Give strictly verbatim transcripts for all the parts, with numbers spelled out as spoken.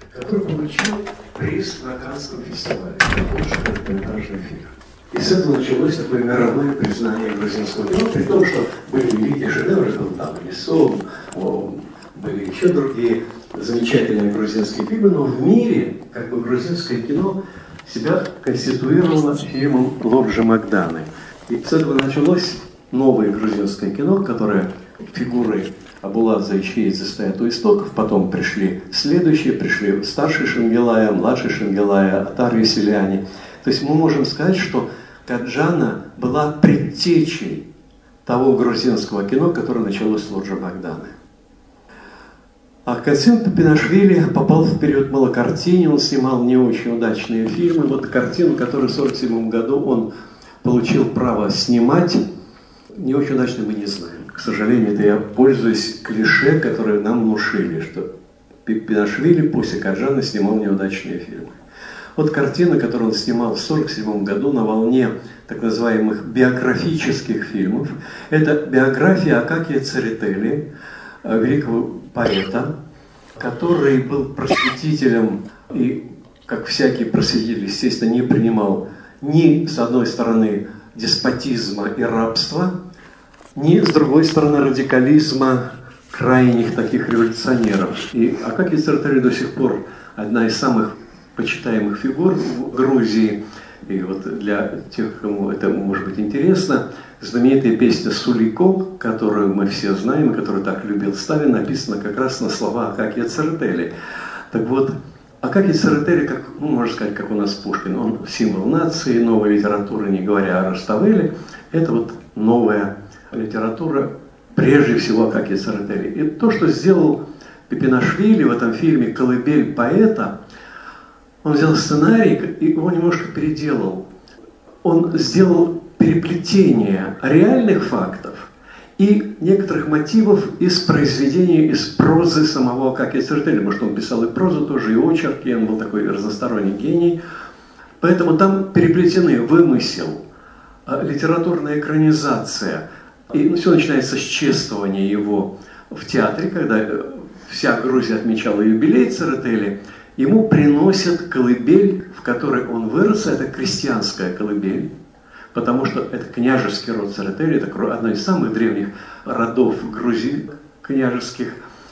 который получил приз на Каннском фестивале за лучший короткометражный фильм. И с этого началось такое мировое признание грузинского кино, при том, что были великие шедевры, был там Лесов, были еще другие замечательные грузинские фильмы, но в мире как бы грузинское кино себя конституировало фильмом Лорджи Магданы. И с этого началось новое грузинское кино, которое фигуры Абуладзе и Чейдзе стоят у истоков, потом пришли следующие, пришли старший Шенгелая, младший Шенгелая, Атар Веселяне. То есть мы можем сказать, что Каджана была предтечей того грузинского кино, которое началось с Лорджи Магданы. А Касым Пепинашвили попал в период малокартини, он снимал не очень удачные фильмы. Вот картину, которую в сорок седьмом году он получил право снимать, не очень удачно мы не знаем. К сожалению, это я пользуюсь клише, которые нам внушили, что Пепинашвили после Каджаны снимал неудачные фильмы. Вот картина, которую он снимал в сорок седьмом году на волне так называемых биографических фильмов. Это биография Акакия Церетели, великого поэта, который был просветителем и, как всякий просветитель, естественно, не принимал ни, с одной стороны, деспотизма и рабства, ни, с другой стороны, радикализма крайних таких революционеров. И Акакий Церетели до сих пор одна из самых почитаемых фигур в Грузии. И вот для тех, кому это может быть интересно, знаменитая песня «Сулико», которую мы все знаем, которую так любил Сталин, написана как раз на слова Акакия Церетели. Так вот, Акакий Церетели, как, ну, можно сказать, как у нас Пушкин, он символ нации, новой литературы, не говоря о Раставеле, это вот новая литература, прежде всего Акакия Церетели. И то, что сделал Пепинашвили в этом фильме «Колыбель поэта», он взял сценарий и его немножко переделал. Он сделал переплетение реальных фактов и некоторых мотивов из произведения, из прозы самого Акакия Церетели. Может, он писал и прозу тоже, и очерки, он был такой разносторонний гений. Поэтому там переплетены вымысел, литературная экранизация. И ну, все начинается с чествования его в театре, когда вся Грузия отмечала юбилей Церетели. Ему приносят колыбель, в которой он вырос, это крестьянская колыбель, потому что это княжеский род Церетели, это одно из самых древних родов Грузии княжеских.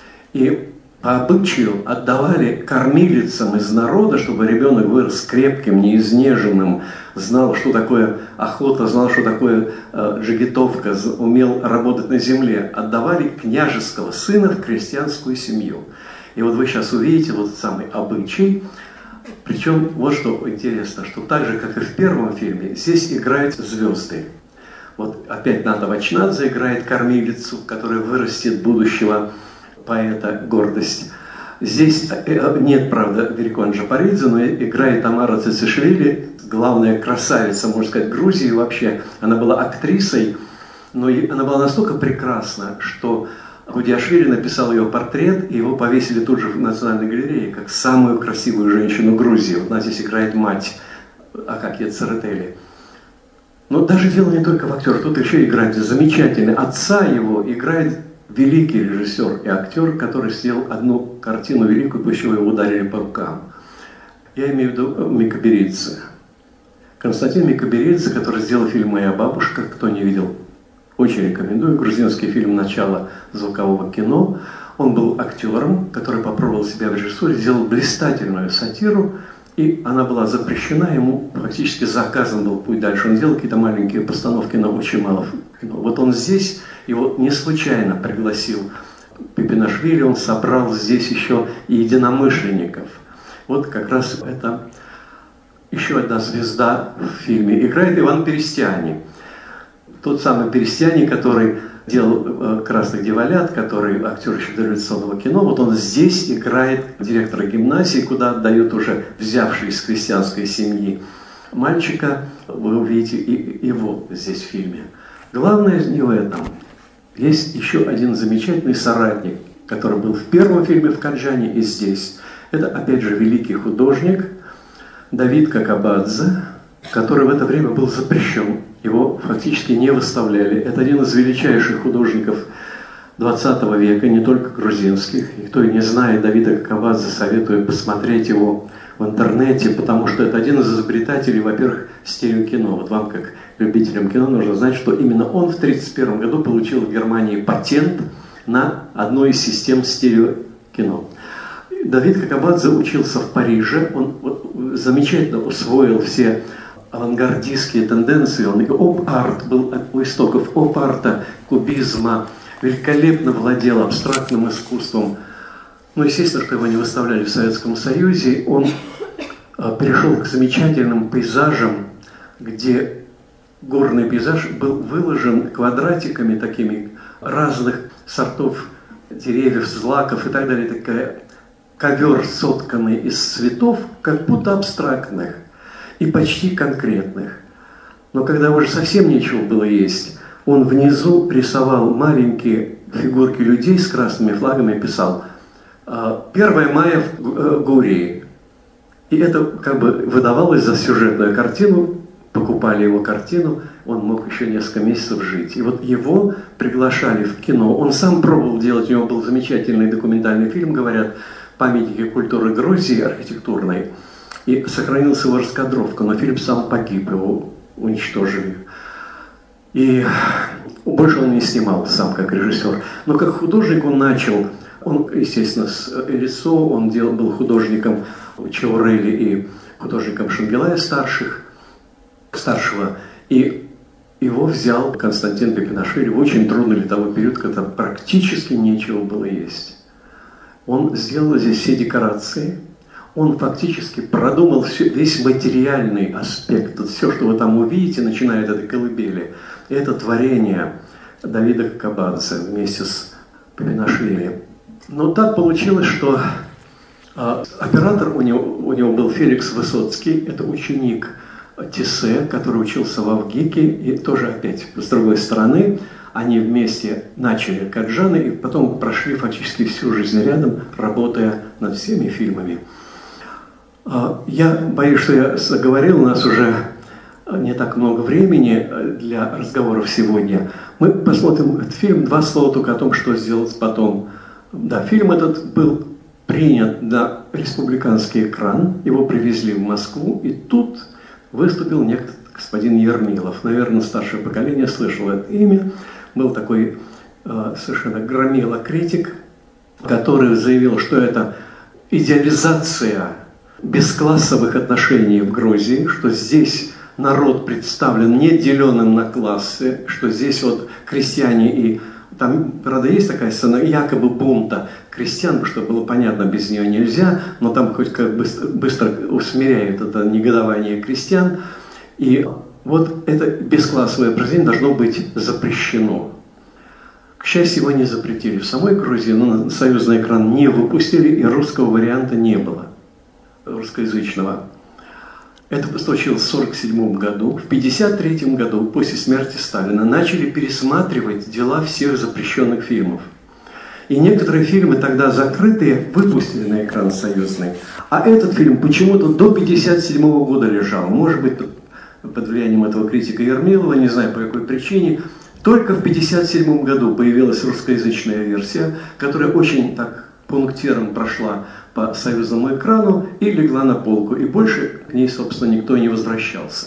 И по обычаю отдавали кормилицам из народа, чтобы ребенок вырос крепким, неизнеженным, знал, что такое охота, знал, что такое э, джигитовка, умел работать на земле. Отдавали княжеского сына в крестьянскую семью. И вот вы сейчас увидите вот самый обычай. Причем вот что интересно, что так же, как и в первом фильме, здесь играют звезды. Вот опять Ната Вачнадзе играет кормилицу, которая вырастет будущего поэта «Гордость». Здесь нет, правда, Верикон Джапаридзе, но играет Тамара Цицишвили, главная красавица, можно сказать, Грузии вообще. Она была актрисой, но она была настолько прекрасна, что Гудиашвили написал ее портрет, и его повесили тут же в Национальной галерее, как самую красивую женщину Грузии. Вот она здесь играет мать Акакия Церетели. Но даже дело не только в актерах, тут еще играет замечательный. Отца его играет великий режиссер и актер, который сделал одну картину великую, пусть его ударили по рукам. Я имею в виду Микаберидзе. Константин Микаберидзе, который сделал фильм «Моя бабушка», кто не видел, очень рекомендую. Грузинский фильм «Начало звукового кино». Он был актером, который попробовал себя в режиссуре, сделал блистательную сатиру, и она была запрещена, ему практически заказан был путь дальше. Он делал какие-то маленькие постановки на Учималов. Вот он здесь, его не случайно пригласил Пепинашвили, он собрал здесь еще и единомышленников. Вот как раз это еще одна звезда в фильме. Играет Иван Перестяни. Тот самый Перестяни, который делал «Красных дьяволят», который актер еще дореволюционного кино, вот он здесь играет директора гимназии, куда отдают уже взявший из крестьянской семьи мальчика. Вы увидите и его здесь в фильме. Главное не в этом. Есть еще один замечательный соратник, который был в первом фильме в Каджане и здесь. Это, опять же, великий художник Давид Какабадзе, который в это время был запрещен. Его фактически не выставляли. Это один из величайших художников двадцатого века, не только грузинских. И кто не знает Давида Какабадзе, советую посмотреть его в интернете, потому что это один из изобретателей, во-первых, стереокино. Вот вам, как любителям кино, нужно знать, что именно он в тысяча девятьсот тридцать первом году получил в Германии патент на одну из систем стереокино. Давид Какабадзе учился в Париже, он вот замечательно усвоил все авангардистские тенденции, он оп-арт был у истоков оп-арта, кубизма, великолепно владел абстрактным искусством. Ну, естественно, что его не выставляли в Советском Союзе, он перешел к замечательным пейзажам, где горный пейзаж был выложен квадратиками такими разных сортов деревьев, злаков и так далее, такая ковер, сотканный из цветов, как будто абстрактных и почти конкретных. Но когда уже совсем нечего было есть, он внизу рисовал маленькие фигурки людей с красными флагами и писал «первое мая в Гурии». И это как бы выдавалось за сюжетную картину, покупали его картину, он мог еще несколько месяцев жить. И вот его приглашали в кино, он сам пробовал делать, у него был замечательный документальный фильм, говорят, «Памятники культуры Грузии» архитектурной, и сохранилась его раскадровка, но фильм сам погиб, его уничтожили. И больше он не снимал сам как режиссер. Но как художник он начал, он, естественно, с Элисо, он делал, был художником Чаурели и художником Шангелая старших, старшего, и его взял Константин Пепинашвили в очень трудный летовой период, когда практически нечего было есть. Он сделал здесь все декорации, он фактически продумал все, весь материальный аспект. Вот все, что вы там увидите, начиная от этой колыбели, это творение Давида Какабадзе вместе с Пепинашвили. Но так получилось, что а, оператор у него, у него был Феликс Высоцкий, это ученик Тиссе, который учился в Авгике, и тоже опять с другой стороны. Они вместе начали как Жаны и потом прошли фактически всю жизнь рядом, работая над всеми фильмами. Я боюсь, что я заговорил, у нас уже не так много времени для разговоров сегодня. Мы посмотрим этот фильм, два слова только о том, что сделать потом. Да, фильм этот был принят на республиканский экран, его привезли в Москву, и тут выступил некто господин Ермилов. Наверное, старшее поколение слышало это имя. Был такой э, совершенно громила-критик, который заявил, что это идеализация бесклассовых отношений в Грузии, что здесь народ представлен не деленным на классы, что здесь вот крестьяне и... Там, правда, есть такая сцена якобы бунта крестьян, чтобы было понятно, без нее нельзя, но там хоть как быстро, быстро усмиряют это негодование крестьян. И вот это бесклассовое произведение должно быть запрещено. К счастью, его не запретили в самой Грузии, но на союзный экран не выпустили, и русского варианта не было, русскоязычного. Это случилось в сорок седьмом году. В пятьдесят третьем году, после смерти Сталина, начали пересматривать дела всех запрещенных фильмов. И некоторые фильмы тогда закрытые выпустили на экран союзный. А этот фильм почему-то до пятьдесят седьмого года лежал. Может быть, под влиянием этого критика Ермилова, не знаю по какой причине. Только в пятьдесят седьмом году появилась русскоязычная версия, которая очень так пунктиром прошла по союзному экрану и легла на полку. И больше к ней, собственно, никто не возвращался.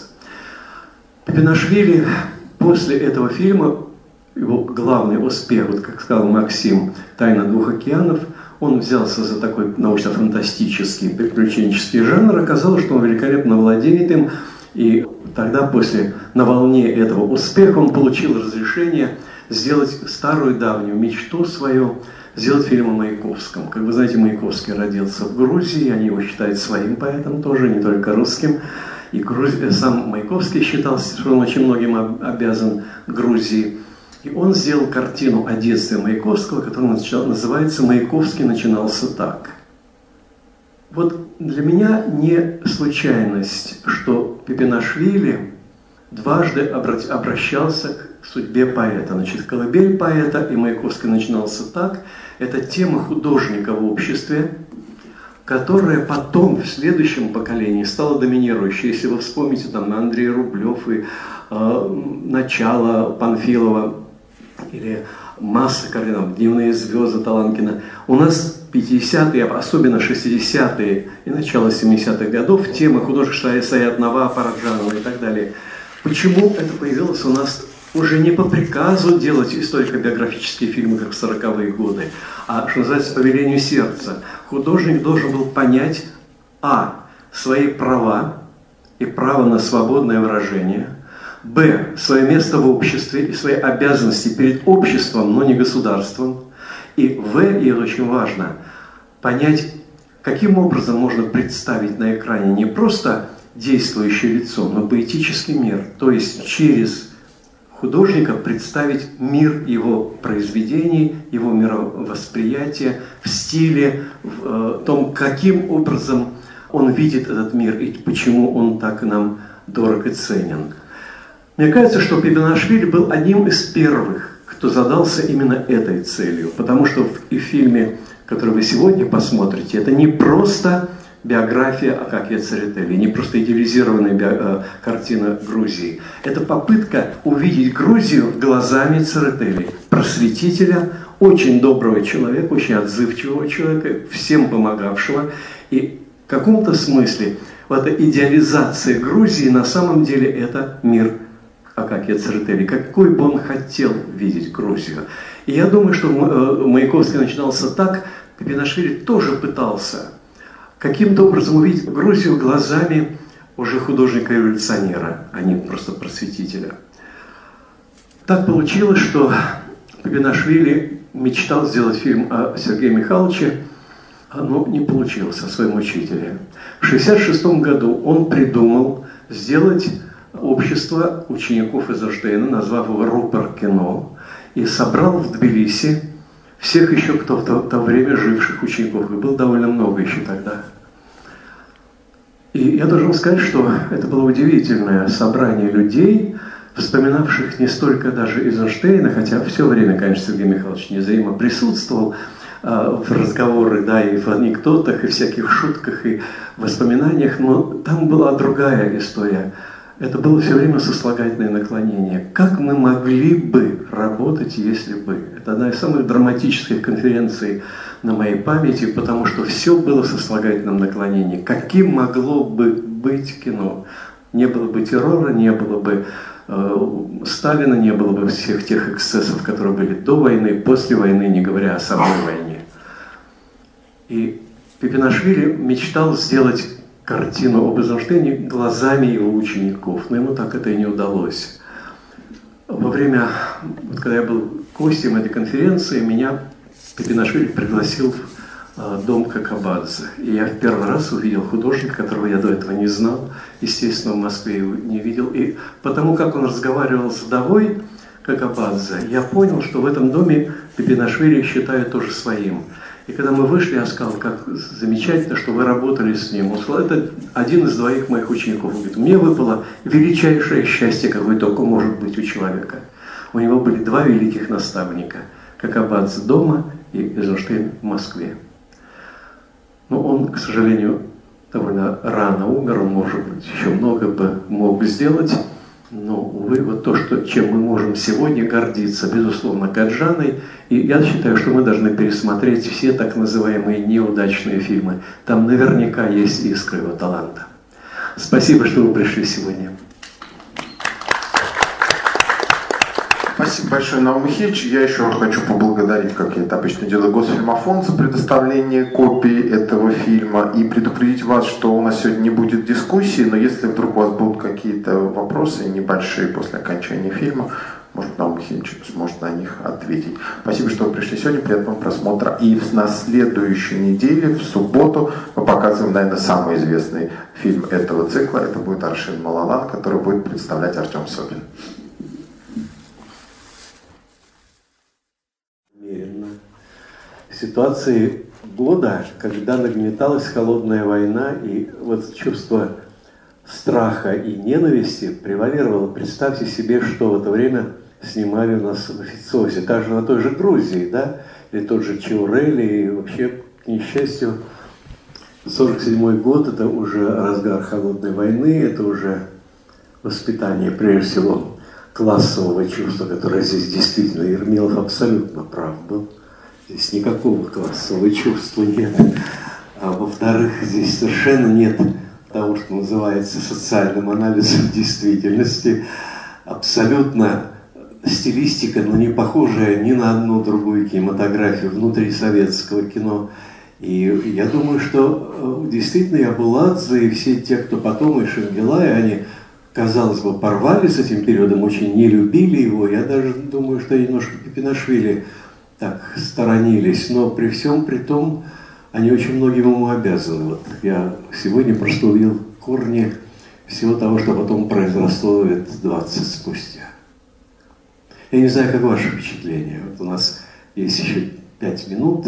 Пепинашвили после этого фильма, его главный успех, вот как сказал Максим, «Тайна двух океанов», он взялся за такой научно-фантастический, приключенческий жанр, оказалось, что он великолепно владеет им, и тогда, после, на волне этого успеха, он получил разрешение сделать старую давнюю мечту свою, сделать фильм о Маяковском. Как вы знаете, Маяковский родился в Грузии, они его считают своим поэтом тоже, не только русским. И Грузи... сам Маяковский считался, что он очень многим обязан Грузии. И он сделал картину о детстве Маяковского, которая называется «Маяковский начинался так». Вот для меня не случайность, что Пепинашвили дважды обращался к судьбе поэта. Значит, «Колыбель поэта» и «Маяковский начинался так» – это тема художника в обществе, которая потом в следующем поколении стала доминирующей. Если вы вспомните там Андрей Рублев и э, начало Панфилова, или масса картин, «Дневные звезды» Таланкина. У нас пятидесятые, особенно шестидесятые и начало семидесятых годов, темы художественного Саят Нова, Параджанова и так далее. Почему это появилось у нас уже не по приказу делать историко-биографические фильмы, как в сороковые годы, а, что называется, по велению сердца. Художник должен был понять, а, свои права и право на свободное выражение, б, свое место в обществе и свои обязанности перед обществом, но не государством, и в, и это очень важно, понять, каким образом можно представить на экране не просто действующее лицо, но поэтический мир, то есть через художника представить мир его произведений, его мировосприятия в стиле, в э, том, каким образом он видит этот мир и почему он так нам дорог и ценен. Мне кажется, что Пепинашвили был одним из первых, кто задался именно этой целью, потому что в и в фильме, который вы сегодня посмотрите, это не просто биография Акакия Церетели, не просто идеализированная био, картина Грузии. Это попытка увидеть Грузию глазами Церетели, просветителя, очень доброго человека, очень отзывчивого человека, всем помогавшего. И в каком-то смысле вот эта идеализация Грузии на самом деле это мир Акакия Церетели, какой бы он хотел видеть Грузию. И я думаю, что Маяковский начинался так, Пепинашвили тоже пытался каким-то образом увидеть Грузию глазами уже художника-революционера, а не просто просветителя. Так получилось, что Пепинашвили мечтал сделать фильм о Сергее Михайловиче, но не получилось, о своем учителе. В шестьдесят шестом году он придумал сделать общество учеников Эйзенштейна, назвав его «Рупор кино», и собрал в Тбилиси всех еще, кто в то, в то время живших учеников, и было довольно много еще тогда. И я должен сказать, что это было удивительное собрание людей, вспоминавших не столько даже Эйзенштейна, хотя все время, конечно, Сергей Михайлович незримо присутствовал э, в разговорах, да, и в анекдотах, и всяких шутках, и воспоминаниях, но там была другая история. Это было все время сослагательное наклонение. Как мы могли бы работать, если бы? Это одна из самых драматических конференций на моей памяти, потому что все было в сослагательном наклонении. Каким могло бы быть кино? Не было бы террора, не было бы э, Сталина, не было бы всех тех эксцессов, которые были до войны, после войны, не говоря о самой войне. И Пепинашвили мечтал сделать картину об Эйзенштейне глазами его учеников, но ему так это и не удалось. Во время, вот когда я был гостем этой конференции, меня Пепинашвили пригласил в дом Какабадзе. И я в первый раз увидел художника, которого я до этого не знал, естественно, в Москве его не видел. И потому как он разговаривал с вдовой Какабадзе, я понял, что в этом доме Пепинашвили считают тоже своим. И когда мы вышли, я сказал, как замечательно, что вы работали с ним. Он сказал, это один из двоих моих учеников. Он говорит, мне выпало величайшее счастье, какое только может быть у человека. У него были два великих наставника. Какабадзе дома и Эйзенштейн в Москве. Но он, к сожалению, довольно рано умер. Он, может быть, еще много бы мог сделать. Но, увы, вот то, что, чем мы можем сегодня гордиться, безусловно, Гаджаной. И я считаю, что мы должны пересмотреть все так называемые неудачные фильмы. Там наверняка есть искра его таланта. Спасибо, что вы пришли сегодня. Спасибо большое, Наум Михайлович. Я еще хочу поблагодарить, как я это обычно делаю, Госфильмофонд за предоставление копий этого фильма и предупредить вас, что у нас сегодня не будет дискуссии, но если вдруг у вас будут какие-то вопросы небольшие после окончания фильма, может, Наум Михайлович сможет на них ответить. Спасибо, что вы пришли сегодня, приятного просмотра. И на следующей неделе, в субботу, мы показываем, наверное, самый известный фильм этого цикла. Это будет «Аршин Малалан», который будет представлять Артем Собин. Ситуации года, когда нагнеталась холодная война, и вот чувство страха и ненависти превалировало. Представьте себе, что в это время снимали у нас в официозе, даже на той же Грузии, да, или тот же Чаурели, и вообще, к несчастью, сорок седьмой год, это уже разгар холодной войны, это уже воспитание, прежде всего, классового чувства, которое здесь действительно, Ермилов абсолютно прав был. Здесь никакого классового чувства нет. А во-вторых, здесь совершенно нет того, что называется социальным анализом действительности. Абсолютно стилистика, но не похожая ни на одну другую кинематографию внутри советского кино. И я думаю, что действительно и Абуладзе, и все те, кто потом, и Шенгелай, они, казалось бы, порвали с этим периодом, очень не любили его. Я даже думаю, что немножко Пепинашвили так сторонились, но при всем при том они очень многим ему обязаны. Вот я сегодня просто увидел корни всего того, что потом произросло лет двадцать спустя. Я не знаю, как ваше впечатление. Вот у нас есть еще пять минут,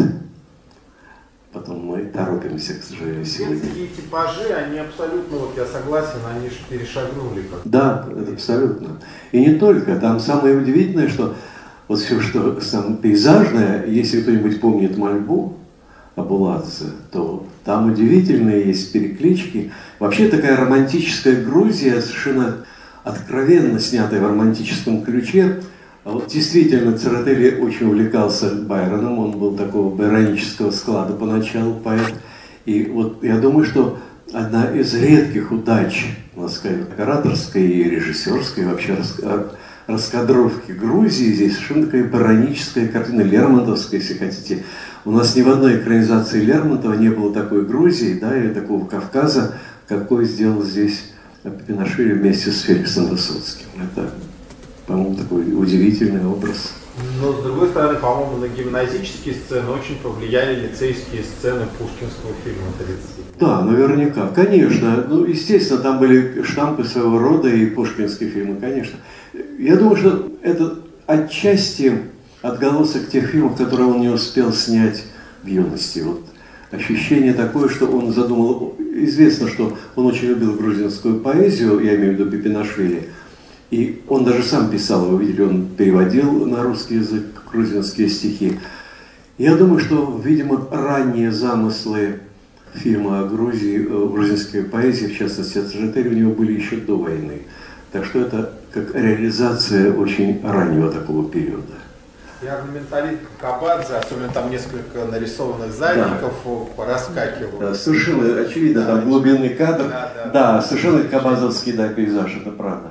потом мы торопимся, к сожалению, сегодня. Детские типажи, они абсолютно, вот я согласен, они же перешагнули. Как да, это абсолютно. И не только. Там самое удивительное, что вот все, что самое пейзажное, если кто-нибудь помнит мольбу Абуладзе, то там удивительные есть переклички. Вообще такая романтическая Грузия, совершенно откровенно снятая в романтическом ключе. А вот действительно, Церетели очень увлекался Байроном, он был такого байронического склада поначалу поэт. И вот я думаю, что одна из редких удач, надо сказать, операторской и режиссерской, вообще раскадровки Грузии, здесь совершенно такая байроническая картина, лермонтовская, если хотите. У нас ни в одной экранизации Лермонтова не было такой Грузии, да, и такого Кавказа, какой сделал здесь Пепинашвили вместе с Феликсом Высоцким. Это, по-моему, такой удивительный образ. Но, с другой стороны, по-моему, на гимназические сцены очень повлияли лицейские сцены пушкинского фильма тридцать. Да, наверняка. Конечно. Ну, естественно, там были штампы своего рода и пушкинские фильмы, конечно. Я думаю, что это отчасти отголосок тех фильмов, которые он не успел снять в юности. Вот ощущение такое, что он задумал... Известно, что он очень любил грузинскую поэзию, я имею в виду Пепинашвили. И он даже сам писал, вы видели, он переводил на русский язык грузинские стихи. Я думаю, что, видимо, ранние замыслы фильма о Грузии, о грузинской поэзии, в частности, от Церетели, у него были еще до войны. Так что это как реализация очень раннего такого периода. И орнаменталит Кабадзе, особенно там несколько нарисованных задников, да, раскакивал. Да, совершенно очевидно, да, там глубинный кадр. Да, да, да, да. Совершенно кабазовский, да, пейзаж, это правда.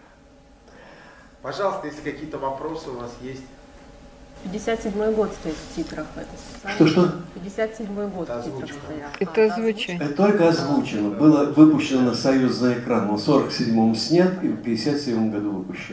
Пожалуйста, если какие-то вопросы у вас есть. пятьдесят седьмой год стоит в титрах. Что-что? пятьдесят седьмой год это в титрах стоял. Это озвучено. Это только озвучено. Было выпущено на союзный экран. Он в сорок седьмом снят и в пятьдесят седьмом году выпущен.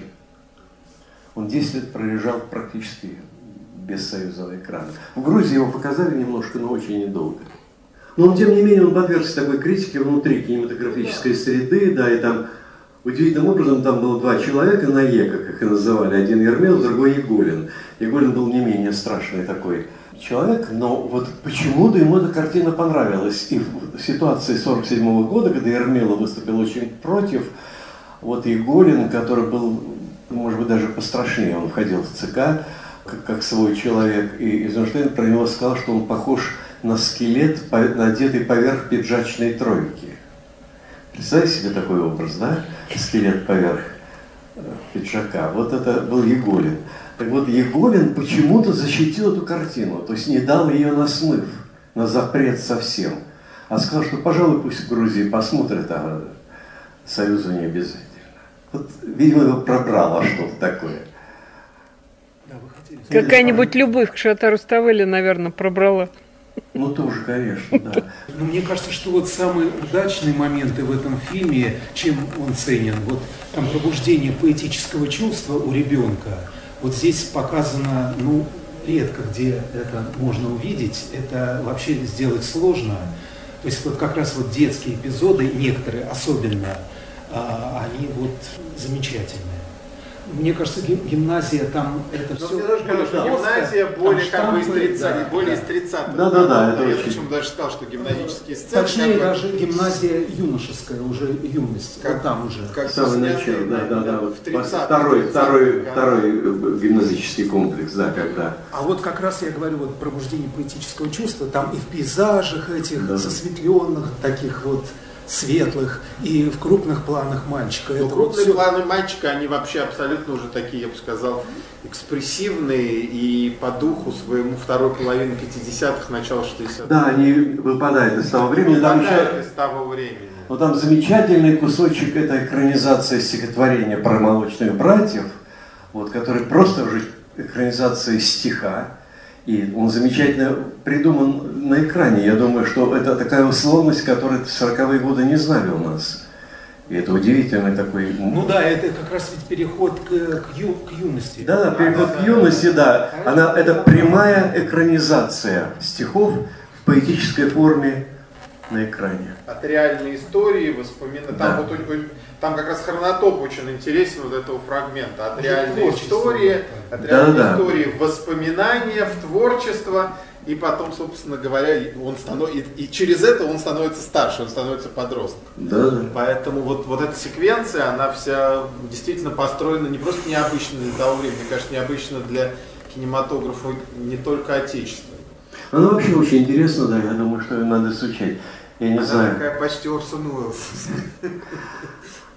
Он десять лет пролежал практически без союзного экрана. В Грузии его показали немножко, но очень недолго. Но тем не менее он подвергся такой критике внутри кинематографической среды, да, и там удивительным образом там было два человека, наека, как их называли, один Ермилов, другой Еголин. Еголин был не менее страшный такой человек, но вот почему-то ему эта картина понравилась. И в ситуации сорок седьмого года, когда Ермилов выступил очень против, вот Еголин, который был, может быть, даже пострашнее, он входил в ЦК, как, как свой человек, и Эйзенштейн про него сказал, что он похож на скелет, надетый поверх пиджачной тройки. Представьте себе такой образ, да? Скелет поверх пиджака. Вот это был Еголин. Так вот, Еголин почему-то защитил эту картину, то есть не дал ее на смыв, на запрет совсем, а сказал, что, пожалуй, пусть в Грузии посмотрят, а Союзу не обязательно. Вот, видимо, его пробрало что-то такое. Какая-нибудь любовь к Шиота Руставели, наверное, пробрала. Ну, тоже, конечно, да. Но мне кажется, что вот самые удачные моменты в этом фильме, чем он ценен, вот там пробуждение поэтического чувства у ребенка, вот здесь показано, ну, редко где это можно увидеть, это вообще сделать сложно. То есть вот как раз вот детские эпизоды, некоторые особенно, они вот замечательные. Мне кажется, гимназия там это Но все. мне тоже кажется, что гимназия более как бы из тридцатых, да, более да. из тридцатых. Да, да, да, это Я очень... почему даже сказал, что гимназические сцены. Точнее, как бы, даже гимназия юношеская, уже юность, как, вот там уже. Как Самое снятые, начало, да, да, да. в Вот тридцатых, второй, второй, годах. второй гимназический комплекс, да, когда... А вот как раз я говорю, вот пробуждение поэтического чувства, там и в пейзажах этих Да. засветленных, таких вот светлых, и в крупных планах мальчика. Ну, Это крупные вот всё... планы мальчика, они вообще абсолютно уже такие, я бы сказал, экспрессивные и по духу своему второй половины пятидесятых, начала шестидесятых. Да, они выпадают из того времени. Там Выпадают еще, из того времени. ну, там замечательный кусочек, это экранизация стихотворения про молочных братьев, вот, который просто уже экранизация стиха. И он замечательно придуман на экране. Я думаю, что это такая условность, которую в сороковые годы не знали у нас. И это удивительный такой... Ну да, это как раз ведь переход к, к, ю, к юности. Да, да, переход к юности, да. Она, это прямая экранизация стихов в поэтической форме на экране. От реальной истории, воспоминания. Там, Да. вот, там как раз хронотоп очень интересен вот этого фрагмента. От Уже реальной творчество. истории, от Да, реальной да. истории в воспоминания, в творчество. И потом, собственно говоря, он станов... и, и через это он становится старше, он становится подростком. Да, да. Поэтому вот, вот эта секвенция, она вся действительно построена не просто необычно для того времени, мне кажется, необычно для кинематографа не только отечественного. Она вообще очень интересна, да, я думаю, что ее надо изучать. Я не Она знаю. такая почти Орсон Уэллс.